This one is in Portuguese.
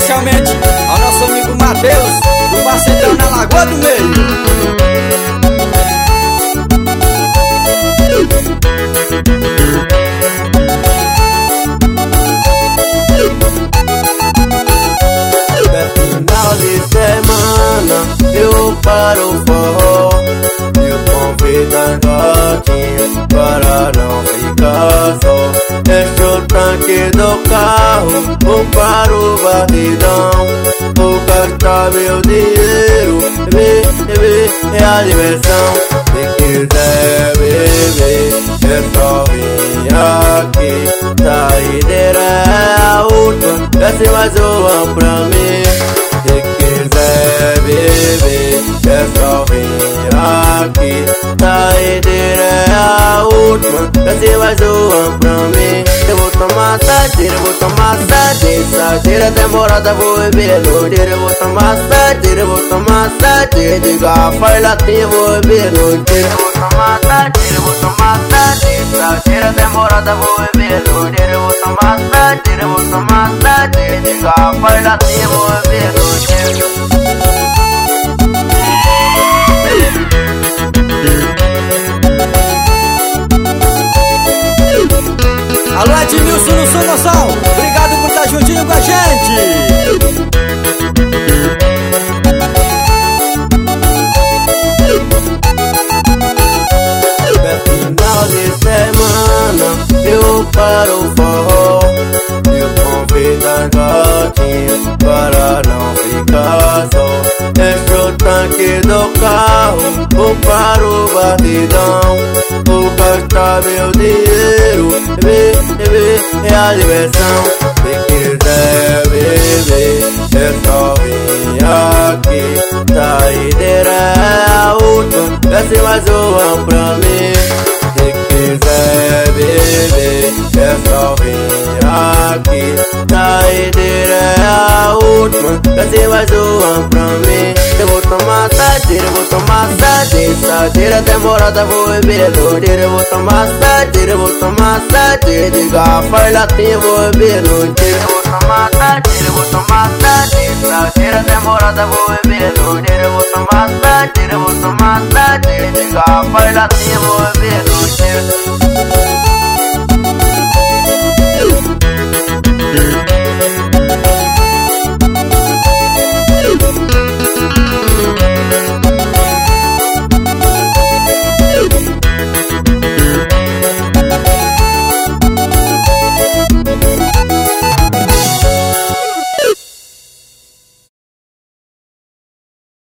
especialmente ao nosso amigo Matheus, do Macedão na Lagoa do Meio. Final de semana eu paro o forró, eu convido as gatinhas para não ficar só. Deixo o tanque do carro, vou para o batidão, vou gastar meu dinheiro, beber é a diversão. Se quiser beber, é só vir aqui, saideira é a última, desce mais uma pra mim. Se quiser beber, é só vir aqui, saideira é a última, desce mais uma pra mim. Eu vou tomar sadeira, vou tomar sadeira, sadeira demorada, vou beber noideira. Eu vou tomar sadeira, vou tomar sadeira, de garrafa e latinha, vou beber noideira. Eu vou tomar sadeira, vou tomar sadeira, sadeira demorada, vou beber noideira. Eu vou tomar sadeira, vou tomar sadeira, de garrafa e latinha, vou beber noideira. Alô Edmilson no Som Gonçal, obrigado por estar juntinho com a gente. Final de semana eu paro o forró, eu convido as gatinhas para não ficar só. Deixo o tanque do carro, vou para o batidão, vou gastar meu dinheiro, beber é a diversão. Se quiser beber, é só vir aqui, saideira é a última, desce mais uma pra mim. Se quiser beber, é só vir aqui, saideira é a última, desce mais uma pra mim. Eu vou tomar sadeira, vou tomar sadeira, sadeira demorada, vou beber noideira. Eu vou tomar sadeira, vou tomar sadeira, de garrafa e latinha, vou beber noideira. Eu vou tomar sadeira, vou tomar sadeira, sadeira demorada, vou beber noideira. Eu vou tomar sadeira, vou tomar sadeira, de garrafa e latinha, vou beber noideira.